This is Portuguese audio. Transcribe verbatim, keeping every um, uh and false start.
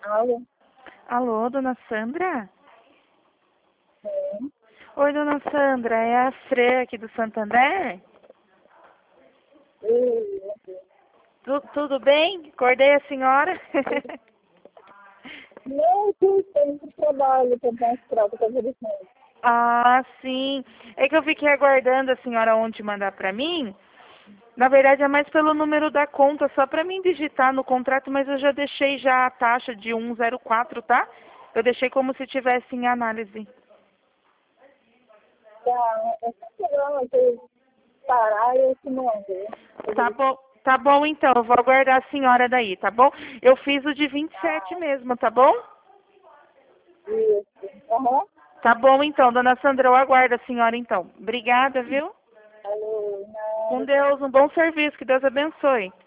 Alô? Alô, dona Sandra? Sim. Oi, dona Sandra, é a Fre aqui do Santander? E, Tu, tudo bem? Acordei a senhora? não, que tempo de trabalho para mostrar que eu estou verificando. Ah, sim. É que eu fiquei aguardando a senhora ontem mandar pra mim. Na verdade é mais pelo número da conta, só pra mim digitar no contrato, mas eu já deixei já a taxa de cento e quatro, tá? Eu deixei como se tivesse em análise. Tá, é só programa que eu parar e eu te mando. Eu Tá verifico. bom, tá bom então, eu vou aguardar a senhora daí, tá bom? Eu fiz o de vinte e sete mesmo, tá bom? Isso. Aham. Tá bom então, dona Sandra, eu aguardo a senhora então. Obrigada, viu? Alô, Com nada. Deus, um bom serviço, que Deus abençoe.